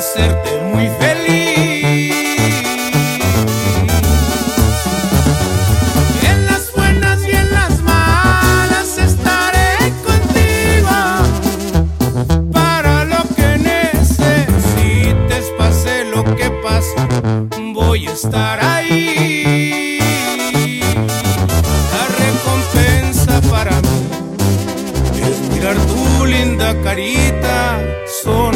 hacerte muy feliz. En las buenas y en las malas estaré contigo. Para lo que necesites, pase lo que pase, voy a estar ahí. La recompensa para mí es mirar tu linda carita, son